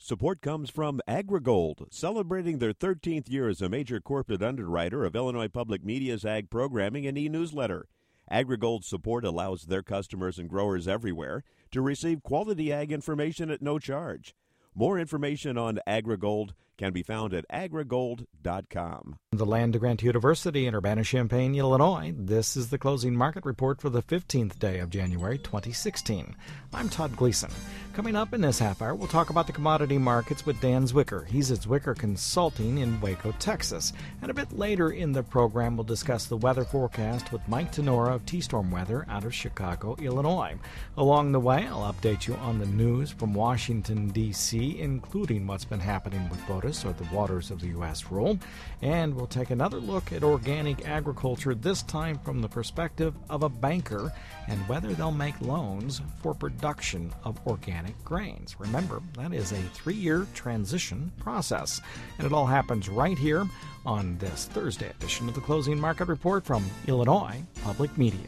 Support comes from AgriGold, celebrating their 13th year as a major corporate underwriter of Illinois Public Media's ag programming and e-newsletter. AgriGold's support allows their customers and growers everywhere to receive quality ag information at no charge. More information on AgriGold can be found at agrigold.com. The Land-Grant University in Urbana-Champaign, Illinois. This is the closing market report for the 15th day of January 2016. I'm Todd Gleason. Coming up in this half hour, we'll talk about the commodity markets with Dan Zwicker. He's at Zwicker Consulting in Waco, Texas. And a bit later in the program, we'll discuss the weather forecast with Mike Tenora of T-Storm Weather out of Chicago, Illinois. Along the way, I'll update you on the news from Washington, D.C., including what's been happening with WOTUS, or the Waters of the U.S. rule. And we'll take another look at organic agriculture, this time from the perspective of a banker and whether they'll make loans for production of organic grains. Remember, that is a 3-year transition process. And it all happens right here on this Thursday edition of the Closing Market Report from Illinois Public Media.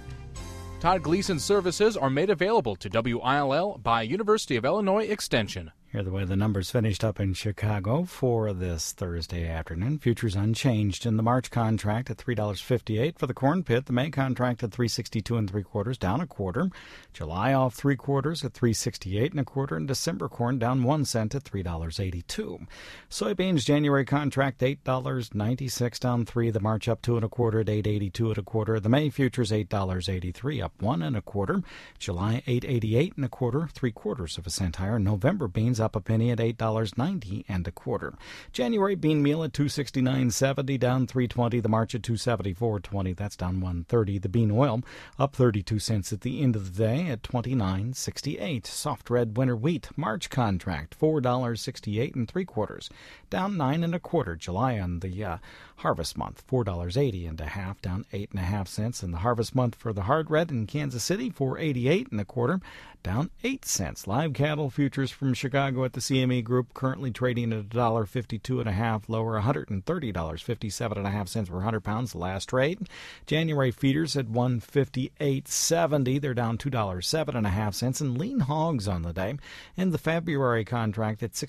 Todd Gleason services are made available to WILL by University of Illinois Extension. Here are the way the numbers finished up in Chicago for this Thursday afternoon. Futures unchanged in the March contract at $3.58 for the corn pit. The May contract at $3.62 3/4, down a quarter. July off 3/4 at $3.68 1/4, and December corn down 1 cent at $3.82. Soybeans January contract $8.96, down 3. The March up 2 1/4 at $8.82 1/4. The May futures $8.83, up 1 1/4. July $8.88 1/4, 3/4 cent higher. November beans up a penny at $8.90 1/4. January bean meal at $269.70, down 3.20. The March at $274.20, that's down 1.30. The bean oil up 32 cents at the end of the day at $29.68. Soft red winter wheat March contract $4.68 3/4, down 9 1/4. July on the harvest month $4.80 1/2, down 8.5 cents. And the harvest month for the hard red in Kansas City $4.88 1/4, down 8 cents. Live cattle futures from Chicago at the CME Group currently trading at $1.52 1/2, lower $130.57 1/2 per 100 pounds. The last trade. January feeders at $158.70. They're down $2.07 1/2, and lean hogs on the day. And the February contract at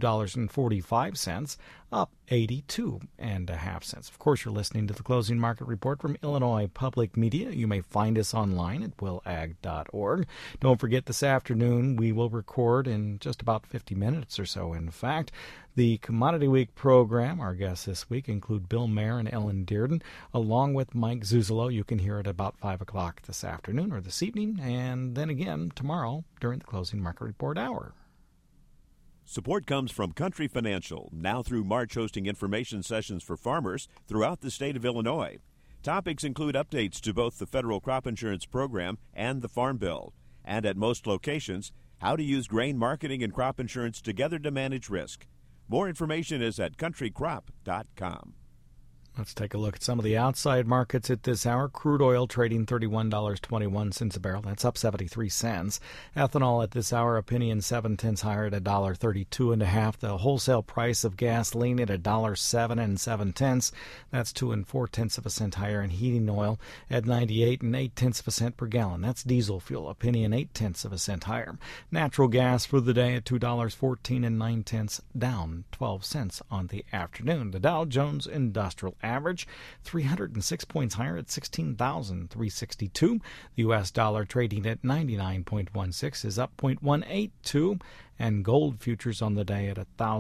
$62.45, up 82 1/2 cents. Of course, you're listening to the Closing Market Report from Illinois Public Media. You may find us online at willag.org. Don't forget, this afternoon we will record in just about 50 minutes or so, in fact, the Commodity Week program. Our guests this week include Bill Mayer and Ellen Dearden, along with Mike Zuzolo. You can hear it about 5 o'clock this afternoon or this evening, and then again tomorrow during the Closing Market Report hour. Support comes from Country Financial, now through March hosting information sessions for farmers throughout the state of Illinois. Topics include updates to both the federal crop insurance program and the Farm Bill. And at most locations, how to use grain marketing and crop insurance together to manage risk. More information is at countrycrop.com. Let's take a look at some of the outside markets at this hour. Crude oil trading $31.21 a barrel. That's up 73 cents. Ethanol at this hour, a penny and 7 cents higher at $1.32 1/2. The wholesale price of gasoline at $1.07 7 cents. That's 2 4 cents higher. And heating oil at 98 8 cents per gallon. That's diesel fuel, a penny and 8 cents higher. Natural gas for the day at $2.14 9 cents, down 12 cents on the afternoon. The Dow Jones Industrial Average 306 points higher at 16,362. The U.S. dollar trading at 99.16 is up 0.182. And gold futures on the day at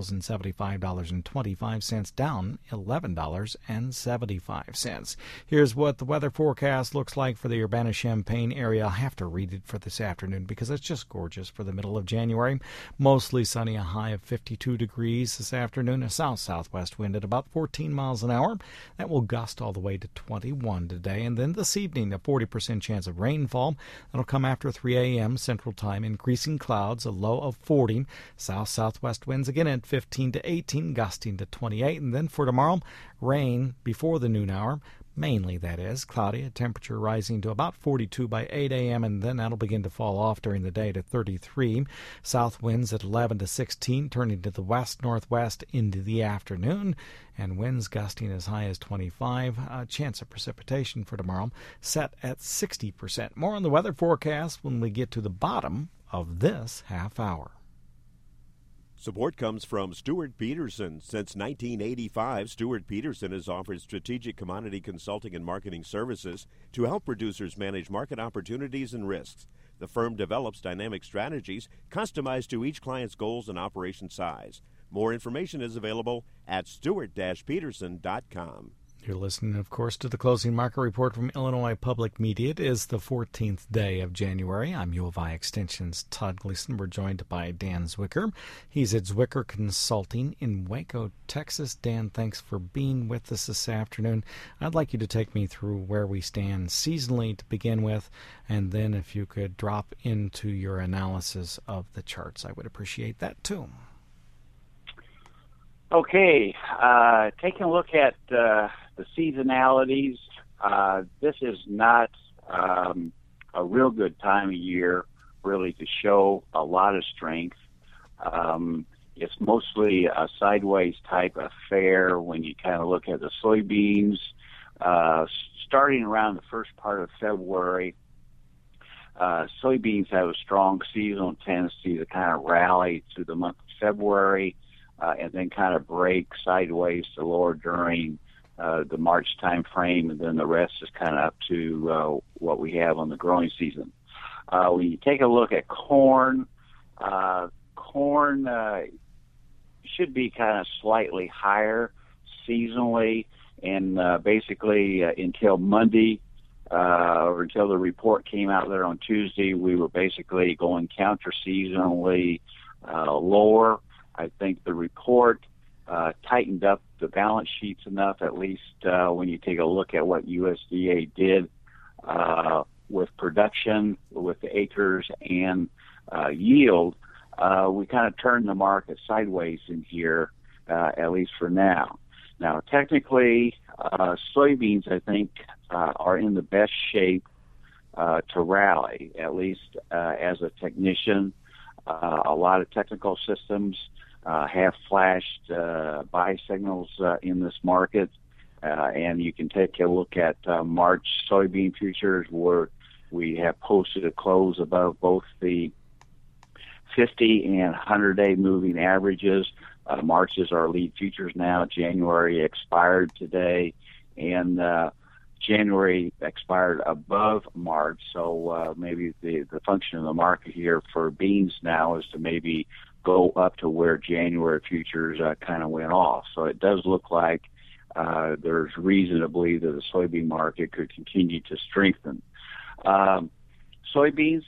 $1,075.25, down $11.75. Here's what the weather forecast looks like for the Urbana-Champaign area. I'll have to read it for this afternoon because it's just gorgeous for the middle of January. Mostly sunny, a high of 52 degrees this afternoon. A south-southwest wind at about 14 miles an hour. That will gust all the way to 21 today. And then this evening, a 40% chance of rainfall. That'll come after 3 a.m. Central Time. Increasing clouds, a low of 40. South-southwest winds again at 15 to 18, gusting to 28. And then for tomorrow, rain before the noon hour. Mainly, that is, cloudy, a temperature rising to about 42 by 8 a.m., and then that'll begin to fall off during the day to 33. South winds at 11 to 16, turning to the west-northwest into the afternoon, and winds gusting as high as 25. A chance of precipitation for tomorrow set at 60%. More on the weather forecast when we get to the bottom of this half hour. Support comes from Stuart Peterson. Since 1985, Stuart Peterson has offered strategic commodity consulting and marketing services to help producers manage market opportunities and risks. The firm develops dynamic strategies customized to each client's goals and operation size. More information is available at stewart-peterson.com. You're listening, of course, to the Closing Market Report from Illinois Public Media. It is the 14th day of January. I'm U of I Extension's Todd Gleason. We're joined by Dan Zwicker. He's at Zwicker Consulting in Waco, Texas. Dan, thanks for being with us this afternoon. I'd like you to take me through where we stand seasonally to begin with, and then if you could drop into your analysis of the charts, I would appreciate that too. Okay, taking a look at the seasonalities, this is not a real good time of year, really, to show a lot of strength. It's mostly a sideways type affair when you kind of look at the soybeans. Starting around the first part of February, soybeans have a strong seasonal tendency to kind of rally through the month of February. And then kind of break sideways to lower during the March time frame, and then the rest is kind of up to what we have on the growing season. When you take a look at corn, corn should be kind of slightly higher seasonally, and basically until Monday or until the report came out there on Tuesday, we were basically going counter-seasonally lower. I think the report tightened up the balance sheets enough, at least when you take a look at what USDA did with production, with the acres, and yield. We kind of turned the market sideways in here, at least for now. Now, technically, soybeans, I think, are in the best shape to rally, at least as a technician. A lot of technical systems have flashed buy signals in this market, and you can take a look at March soybean futures, where we have posted a close above both the 50 and 100-day moving averages. March is our lead futures now. January expired today, and January expired above March, so maybe the function of the market here for beans now is to maybe go up to where January futures kind of went off. So it does look like there's reason to believe that the soybean market could continue to strengthen. Soybeans,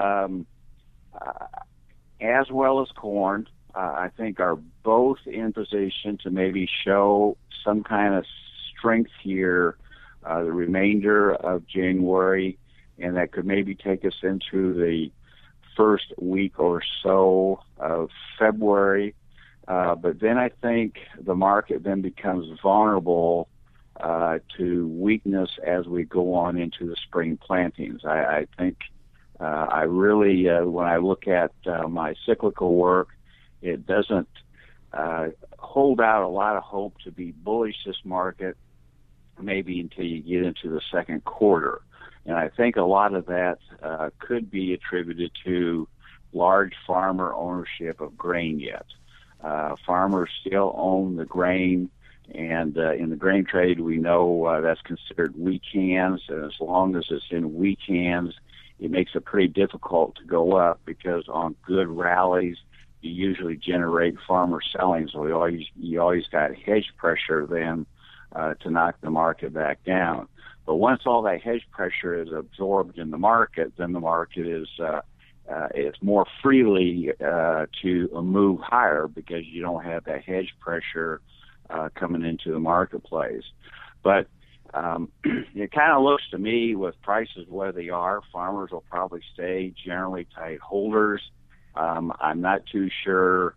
as well as corn, I think are both in position to maybe show some kind of strength here the remainder of January, and that could maybe take us into the first week or so of February. But then I think the market then becomes vulnerable to weakness as we go on into the spring plantings. I think I really, when I look at my cyclical work, it doesn't hold out a lot of hope to be bullish this market, maybe until you get into the second quarter. And I think a lot of that could be attributed to large farmer ownership of grain yet. Farmers still own the grain, and in the grain trade, we know that's considered weak hands. And as long as it's in weak hands, it makes it pretty difficult to go up, because on good rallies, you usually generate farmer selling. So you always got hedge pressure then to knock the market back down. But once all that hedge pressure is absorbed in the market, then the market is more freely to move higher, because you don't have that hedge pressure coming into the marketplace. But it kind of looks to me, with prices where they are, farmers will probably stay generally tight holders. I'm not too sure,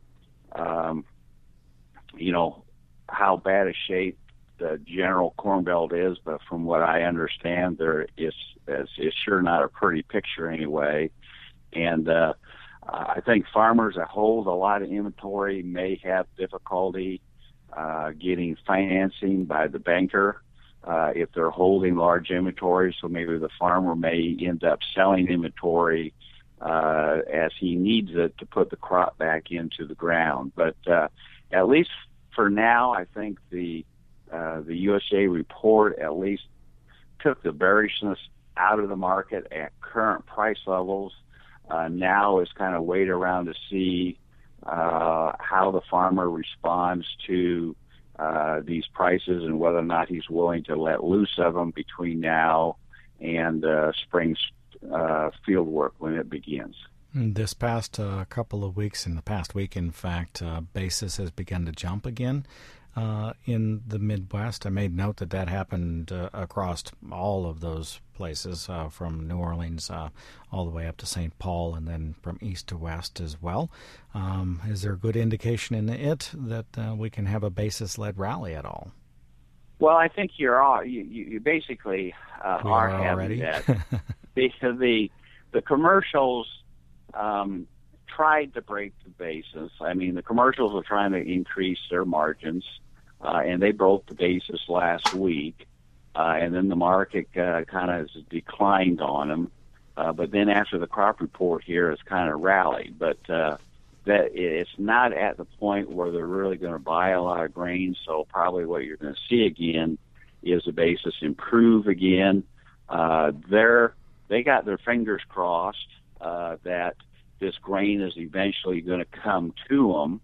how bad a shape the general Corn Belt is, but from what I understand, it's sure not a pretty picture anyway. And I think farmers that hold a lot of inventory may have difficulty getting financing by the banker if they're holding large inventory. So maybe the farmer may end up selling inventory as he needs it to put the crop back into the ground. But at least for now, I think the USDA report at least took the bearishness out of the market at current price levels. Now is kind of wait around to see how the farmer responds to these prices and whether or not he's willing to let loose of them between now and spring field work when it begins. This past couple of weeks, in the past week, in fact, basis has begun to jump again in the Midwest. I made note that happened across all of those places, from New Orleans all the way up to St. Paul, and then from east to west as well. Is there a good indication in it that we can have a basis-led rally at all? Well, I think you basically are having already that. Because the commercials tried to break the basis. I mean, the commercials were trying to increase their margins, and they broke the basis last week. And then the market kind of declined on them. But then after the crop report here, it's kind of rallied. But that it's not at the point where they're really going to buy a lot of grain. So probably what you're going to see again is the basis improve again. They got their fingers crossed that this grain is eventually going to come to them.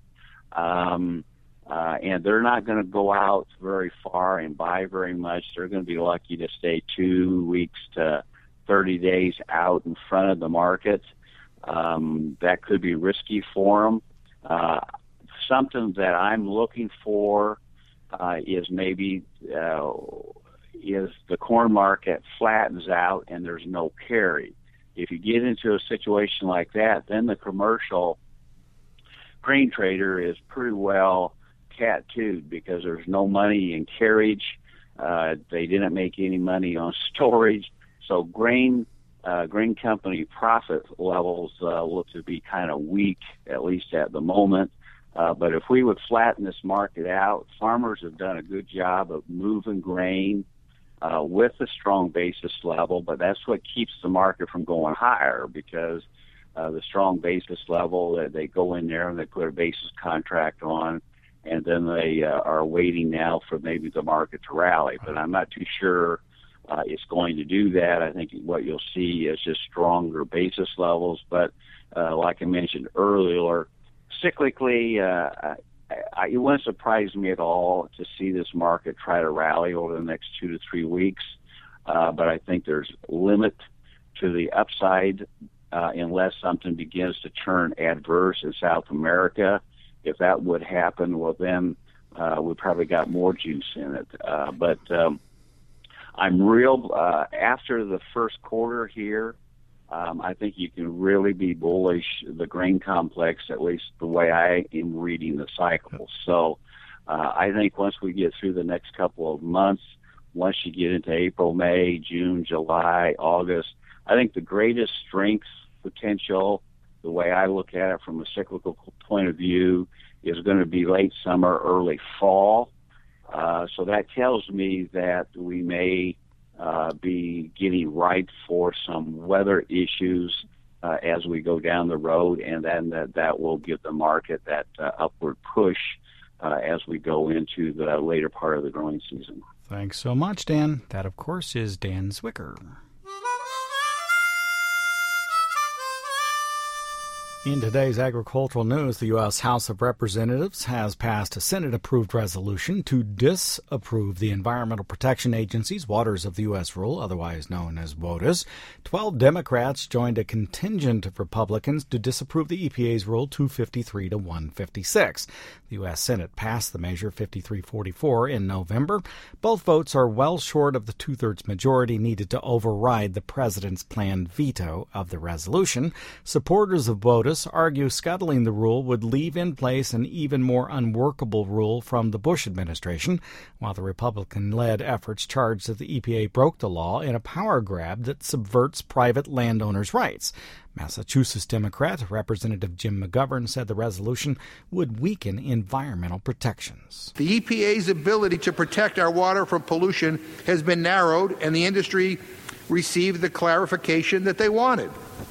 And they're not going to go out very far and buy very much. They're going to be lucky to stay 2 weeks to 30 days out in front of the market. That could be risky for them. Something that I'm looking for is maybe is the corn market flattens out and there's no carry. If you get into a situation like that, then the commercial grain trader is pretty well tattooed because there's no money in carriage. They didn't make any money on storage. So grain company profit levels look to be kind of weak, at least at the moment. But if we would flatten this market out, farmers have done a good job of moving grain with a strong basis level, but that's what keeps the market from going higher because the strong basis level, they go in there and they put a basis contract on, and then they are waiting now for maybe the market to rally. But I'm not too sure it's going to do that. I think what you'll see is just stronger basis levels. But like I mentioned earlier, cyclically, it wouldn't surprise me at all to see this market try to rally over the next 2 to 3 weeks. But I think there's a limit to the upside unless something begins to turn adverse in South America. If that would happen, well, then we probably got more juice in it. But I'm real after the first quarter here. I think you can really be bullish the grain complex, at least the way I am reading the cycle. So I think once we get through the next couple of months, once you get into April, May, June, July, August, I think the greatest strength potential, the way I look at it from a cyclical point of view, is going to be late summer, early fall. So that tells me that we may be getting ripe for some weather issues as we go down the road, and then that will give the market that upward push as we go into the later part of the growing season. Thanks so much, Dan. That, of course, is Dan Zwicker. In today's agricultural news, the U.S. House of Representatives has passed a Senate-approved resolution to disapprove the Environmental Protection Agency's Waters of the U.S. rule, otherwise known as WOTUS. 12 Democrats joined a contingent of Republicans to disapprove the EPA's Rule 253 to 156. The U.S. Senate passed the measure 53-44 in November. Both votes are well short of the two-thirds majority needed to override the president's planned veto of the resolution. Supporters of WOTUS argue scuttling the rule would leave in place an even more unworkable rule from the Bush administration, while the Republican-led efforts charge that the EPA broke the law in a power grab that subverts private landowners' rights. Massachusetts Democrat Representative Jim McGovern said the resolution would weaken environmental protections. The EPA's ability to protect our water from pollution has been narrowed, and the industry received the clarification that they wanted.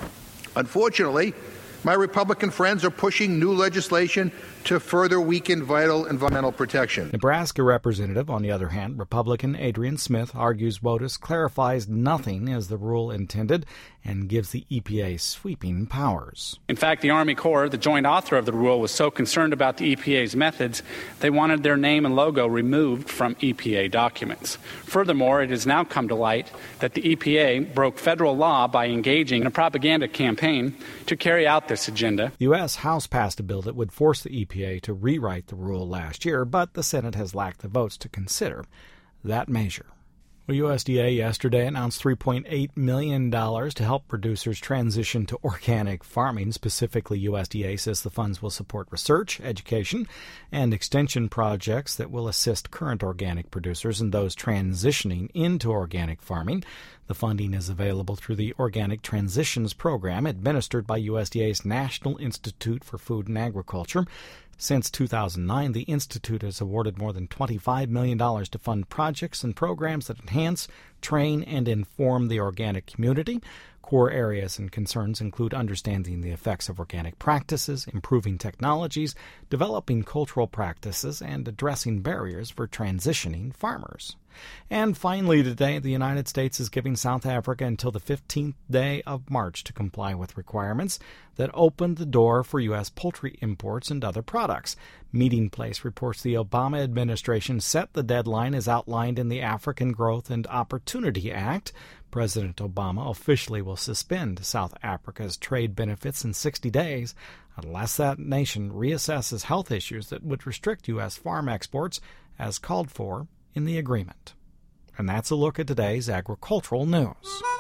Unfortunately, my Republican friends are pushing new legislation to further weaken vital environmental protection. Nebraska Representative, on the other hand, Republican Adrian Smith, argues WOTUS clarifies nothing as the rule intended and gives the EPA sweeping powers. In fact, the Army Corps, the joint author of the rule, was so concerned about the EPA's methods, they wanted their name and logo removed from EPA documents. Furthermore, it has now come to light that the EPA broke federal law by engaging in a propaganda campaign to carry out this agenda. The U.S. House passed a bill that would force the EPA to rewrite the rule last year, but the Senate has lacked the votes to consider that measure. Well, USDA yesterday announced $3.8 million to help producers transition to organic farming. Specifically, USDA says the funds will support research, education, and extension projects that will assist current organic producers and those transitioning into organic farming. The funding is available through the Organic Transitions Program administered by USDA's National Institute for Food and Agriculture. Since 2009, the Institute has awarded more than $25 million to fund projects and programs that enhance, train, and inform the organic community. Core areas and concerns include understanding the effects of organic practices, improving technologies, developing cultural practices, and addressing barriers for transitioning farmers. And finally today, the United States is giving South Africa until the 15th day of March to comply with requirements that opened the door for U.S. poultry imports and other products. Meeting Place reports the Obama administration set the deadline as outlined in the African Growth and Opportunity Act. President Obama officially will suspend South Africa's trade benefits in 60 days unless that nation reassesses health issues that would restrict U.S. farm exports as called for in the agreement. And that's a look at today's agricultural news.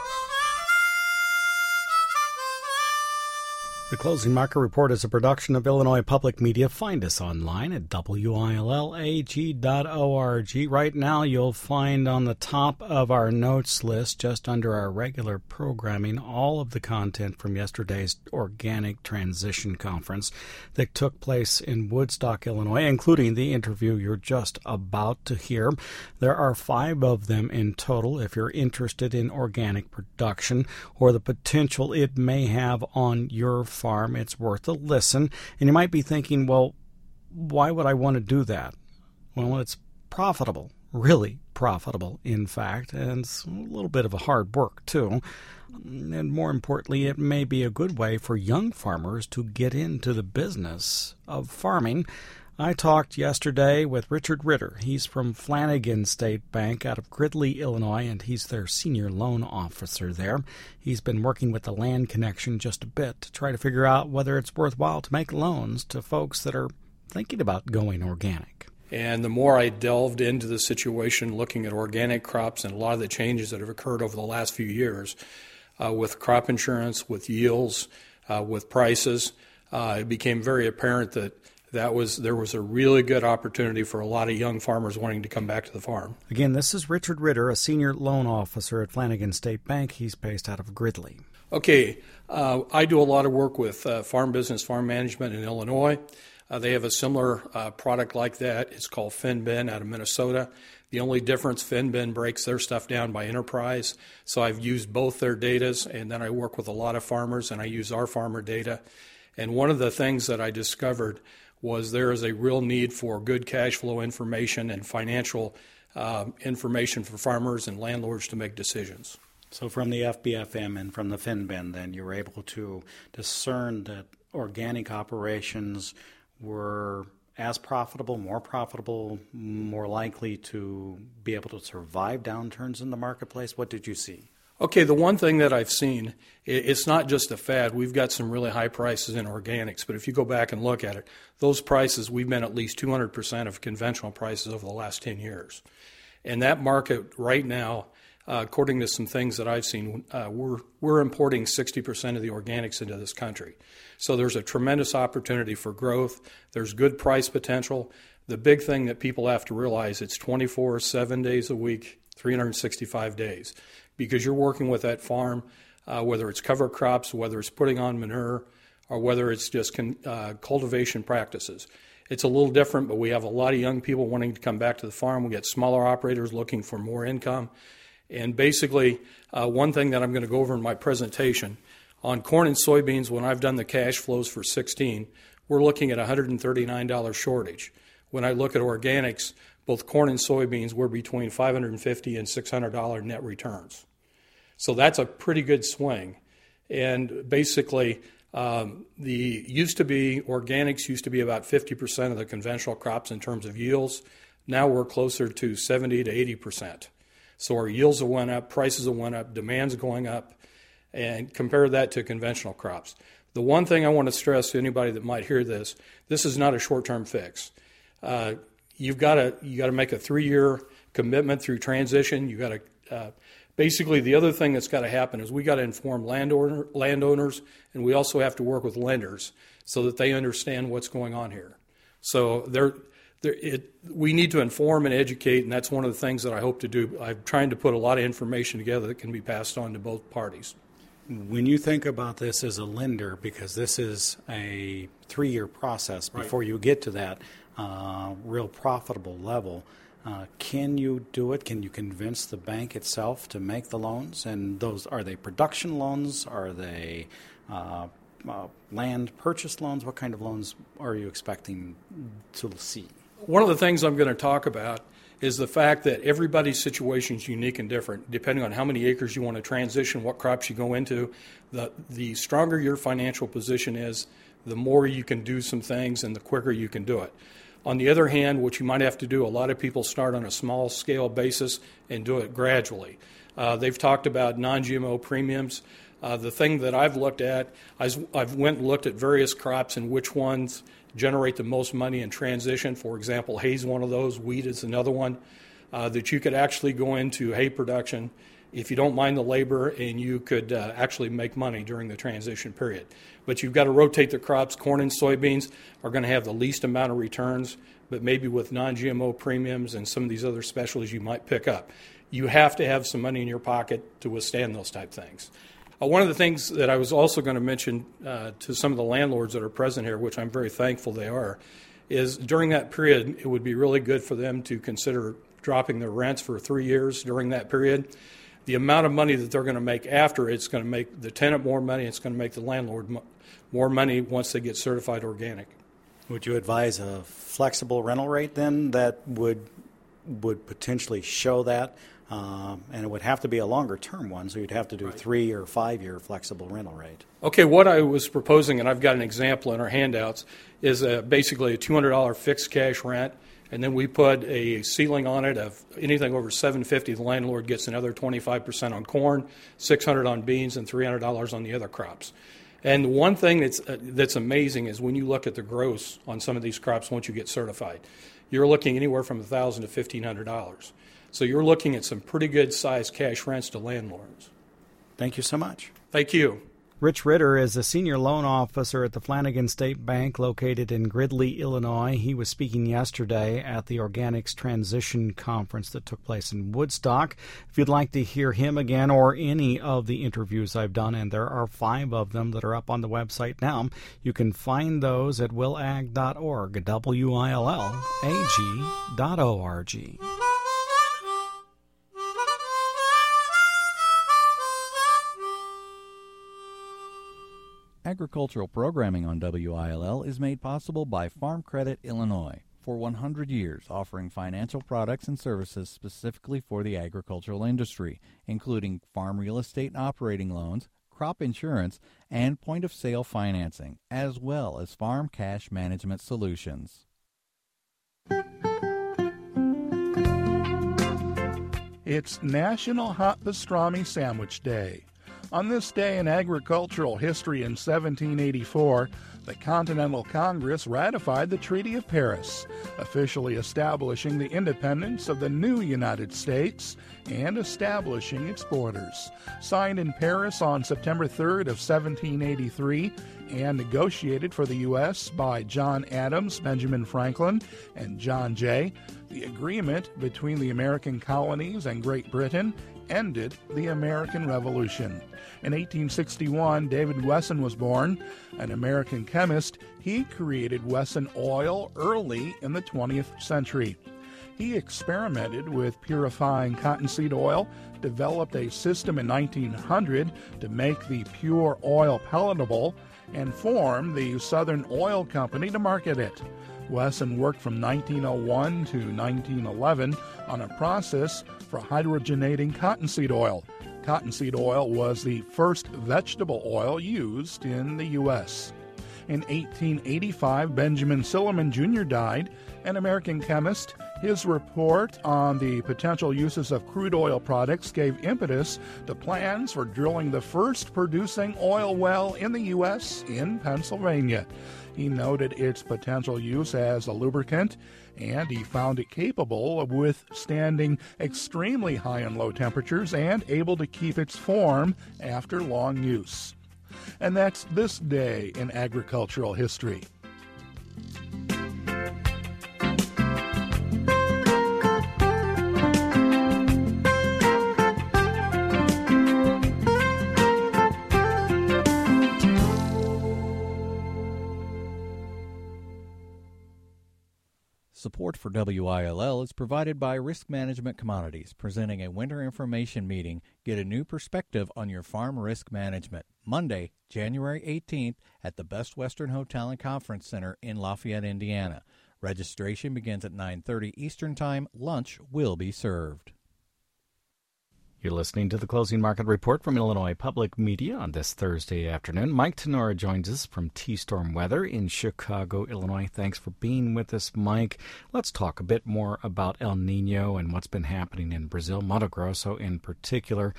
The Closing Market Report is a production of Illinois Public Media. Find us online at WILLAG.org. Right now, you'll find on the top of our notes list, just under our regular programming, all of the content from yesterday's Organic Transition Conference that took place in Woodstock, Illinois, including the interview you're just about to hear. There are 5 of them in total if you're interested in organic production or the potential it may have on your farm. It's worth a listen. And you might be thinking, well, why would I want to do that? Well, it's profitable, really profitable, in fact, and it's a little bit of a hard work, too. And more importantly, it may be a good way for young farmers to get into the business of farming. I talked yesterday with Richard Ritter. He's from Flanagan State Bank out of Gridley, Illinois, and he's their senior loan officer there. He's been working with the Land Connection just a bit to try to figure out whether it's worthwhile to make loans to folks that are thinking about going organic. And the more I delved into the situation, looking at organic crops and a lot of the changes that have occurred over the last few years with crop insurance, with yields, with prices, it became very apparent that there was a really good opportunity for a lot of young farmers wanting to come back to the farm. Again, this is Richard Ritter, a senior loan officer at Flanagan State Bank. He's based out of Gridley. Okay, I do a lot of work with farm business, farm management in Illinois. They have a similar product like that. It's called FinBin out of Minnesota. The only difference, FinBin breaks their stuff down by enterprise. So I've used both their datas, and then I work with a lot of farmers, and I use our farmer data. And one of the things that I discovered was there is a real need for good cash flow information and financial information for farmers and landlords to make decisions. So from the FBFM and from the FinBin, then you were able to discern that organic operations were as profitable, more likely to be able to survive downturns in the marketplace. What did you see? Okay, the one thing that I've seen, it's not just a fad. We've got some really high prices in organics, but if you go back and look at it, those prices, we've been at least 200% of conventional prices over the last 10 years. And that market right now, according to some things that I've seen, we're importing 60% of the organics into this country. So there's a tremendous opportunity for growth. There's good price potential. The big thing that people have to realize, it's 7 days a week, 365 days. Because you're working with that farm, whether it's cover crops, whether it's putting on manure, or whether it's just cultivation practices. It's a little different, but we have a lot of young people wanting to come back to the farm. We get smaller operators looking for more income. And basically, one thing that I'm going to go over in my presentation, On corn and soybeans, when I've done the cash flows for 16, we're looking at $139 shortage. When I look at organics, both corn and soybeans were between $550 and $600 net returns. So that's a pretty good swing. And basically, organics used to be about 50% of the conventional crops in terms of yields. Now we're closer to 70 to 80%. So our yields have went up, prices have went up, demand's going up, and compare that to conventional crops. The one thing I want to stress to anybody that might hear this is not a short-term fix. You've got to make a 3-year commitment through transition. You got to basically the other thing that's got to happen is we got to inform landowners, and we also have to work with lenders so that they understand what's going on here. So we need to inform and educate, and that's one of the things that I hope to do. I'm trying to put a lot of information together that can be passed on to both parties. When you think about this as a lender, because this is a 3-year process before you get to that real profitable level, can you do it? Can you convince the bank itself to make the loans? And are they production loans? Are they land purchase loans? What kind of loans are you expecting to see? One of the things I'm going to talk about is the fact that everybody's situation is unique and different, depending on how many acres you want to transition, what crops you go into. The stronger your financial position is, the more you can do some things and the quicker you can do it. On the other hand, what you might have to do, a lot of people start on a small-scale basis and do it gradually. They've talked about non-GMO premiums. The thing that I've looked at, I've went and looked at various crops and which ones generate the most money in transition. For example, hay is one of those, wheat is another one, that you could actually go into hay production if you don't mind the labor, and you could actually make money during the transition period. But you've got to rotate the crops. Corn and soybeans are going to have the least amount of returns, but maybe with non-GMO premiums and some of these other specialties you might pick up. You have to have some money in your pocket to withstand those type things. One of the things that I was also going to mention to some of the landlords that are present here, which I'm very thankful they are, is during that period, it would be really good for them to consider dropping their rents for 3 years during that period. The amount of money that they're going to make after, it's going to make the tenant more money, it's going to make the landlord more money once they get certified organic. Would you advise a flexible rental rate then that would potentially show that? And it would have to be a longer-term one, so you'd have to do 3 or 5 year flexible rental rate. Okay, what I was proposing, and I've got an example in our handouts, is basically a $200 fixed cash rent, and then we put a ceiling on it of anything over $750. The landlord gets another 25% on corn, $600 on beans, and $300 on the other crops. And one thing that's amazing is when you look at the gross on some of these crops once you get certified, you're looking anywhere from $1,000 to $1,500. So you're looking at some pretty good sized cash rents to landlords. Thank you so much. Thank you. Rich Ritter is a senior loan officer at the Flanagan State Bank located in Gridley, Illinois. He was speaking yesterday at the Organics Transition Conference that took place in Woodstock. If you'd like to hear him again or any of the interviews I've done, and there are 5 of them that are up on the website now, you can find those at willag.org, WILLAG.org. Agricultural programming on WILL is made possible by Farm Credit Illinois. For 100 years, offering financial products and services specifically for the agricultural industry, including farm real estate and operating loans, crop insurance, and point-of-sale financing, as well as farm cash management solutions. It's National Hot Pastrami Sandwich Day. On this day in agricultural history in 1784, the Continental Congress ratified the Treaty of Paris, officially establishing the independence of the new United States and establishing its borders. Signed in Paris on September 3rd of 1783 and negotiated for the U.S. by John Adams, Benjamin Franklin, and John Jay, the agreement between the American colonies and Great Britain ended the American Revolution. In 1861, David Wesson was born. An American chemist, he created Wesson oil early in the 20th century. He experimented with purifying cottonseed oil, developed a system in 1900 to make the pure oil palatable, and formed the Southern Oil Company to market it. Wesson worked from 1901 to 1911 on a process for hydrogenating cottonseed oil. Cottonseed oil was the first vegetable oil used in the U.S. In 1885, Benjamin Silliman Jr. died, an American chemist. His report on the potential uses of crude oil products gave impetus to plans for drilling the first producing oil well in the U.S. in Pennsylvania. He noted its potential use as a lubricant, and he found it capable of withstanding extremely high and low temperatures and able to keep its form after long use. And that's this day in agricultural history. Support for WILL is provided by Risk Management Commodities, presenting a winter information meeting. Get a new perspective on your farm risk management. Monday, January 18th at the Best Western Hotel and Conference Center in Lafayette, Indiana. Registration begins at 9:30 Eastern Time. Lunch will be served. You're listening to the Closing Market Report from Illinois Public Media on this Thursday afternoon. Mike Tenora joins us from T-Storm Weather in Chicago, Illinois. Thanks for being with us, Mike. Let's talk a bit more about El Nino and what's been happening in Brazil, Mato Grosso in particular.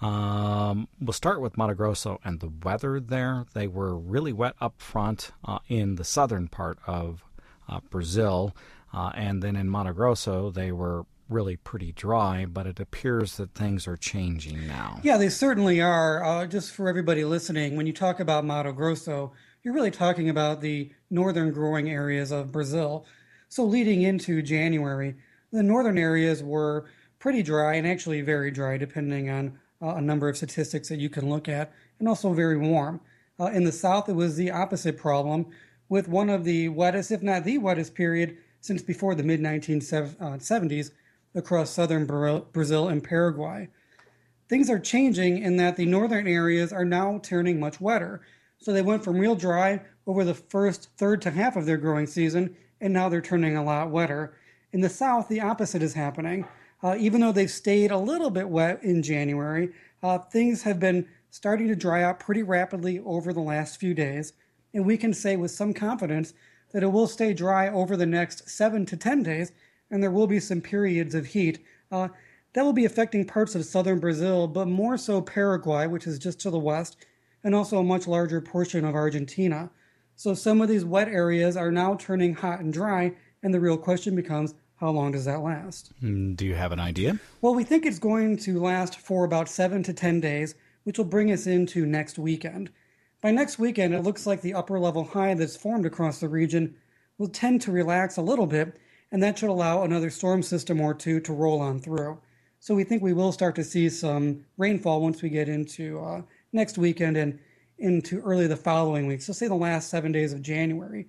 We'll start with Mato Grosso and the weather there. They were really wet up front in the southern part of Brazil, and then in Mato Grosso they were really pretty dry, but it appears that things are changing now. Yeah, they certainly are. Just for everybody listening, when you talk about Mato Grosso, you're really talking about the northern growing areas of Brazil. So leading into January, the northern areas were pretty dry and actually very dry, depending on a number of statistics that you can look at, and also very warm. In the south, it was the opposite problem, with one of the wettest, if not the wettest period since before the mid-1970s, across southern Brazil and Paraguay. Things are changing in that the northern areas are now turning much wetter. So they went from real dry over the first third to half of their growing season, and now they're turning a lot wetter. In the south, the opposite is happening. Even though they've stayed a little bit wet in January, things have been starting to dry out pretty rapidly over the last few days. And we can say with some confidence that it will stay dry over the next 7 to 10 days, and there will be some periods of heat. That will be affecting parts of southern Brazil, but more so Paraguay, which is just to the west, and also a much larger portion of Argentina. So some of these wet areas are now turning hot and dry, and the real question becomes, how long does that last? Do you have an idea? Well, we think it's going to last for about 7 to 10 days, which will bring us into next weekend. By next weekend, it looks like the upper level high that's formed across the region will tend to relax a little bit, and that should allow another storm system or two to roll on through. So we think we will start to see some rainfall once we get into next weekend and into early the following week. So say the last 7 days of January.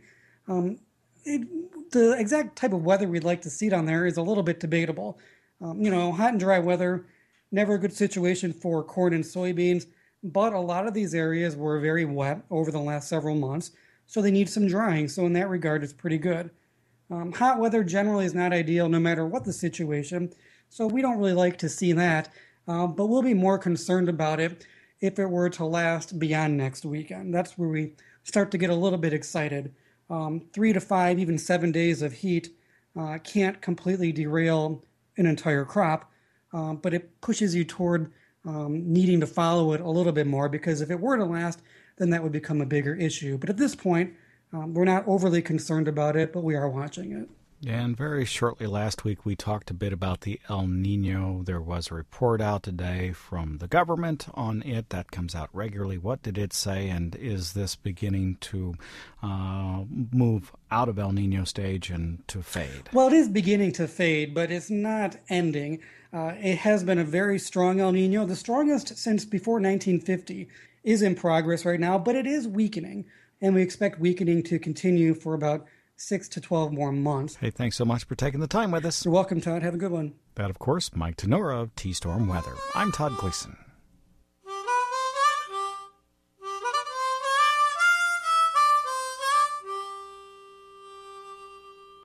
The exact type of weather we'd like to see down there is a little bit debatable. Hot and dry weather, never a good situation for corn and soybeans, but a lot of these areas were very wet over the last several months, so they need some drying. So in that regard, it's pretty good. Hot weather generally is not ideal no matter what the situation, so we don't really like to see that, but we'll be more concerned about it if it were to last beyond next weekend. That's where we start to get a little bit excited. 3 to 5, even 7 days of heat can't completely derail an entire crop, but it pushes you toward needing to follow it a little bit more, because if it were to last, then that would become a bigger issue. But at this point, we're not overly concerned about it, but we are watching it. And very shortly last week, we talked a bit about the El Nino. There was a report out today from the government on it that comes out regularly. What did it say, and is this beginning to move out of El Nino stage and to fade? Well, it is beginning to fade, but it's not ending. It has been a very strong El Nino. The strongest since before 1950 is in progress right now, but it is weakening. And we expect weakening to continue for about 6 to 12 more months. Hey, thanks so much for taking the time with us. You're welcome, Todd. Have a good one. That, of course, Mike Tenora of T-Storm Weather. I'm Todd Gleason.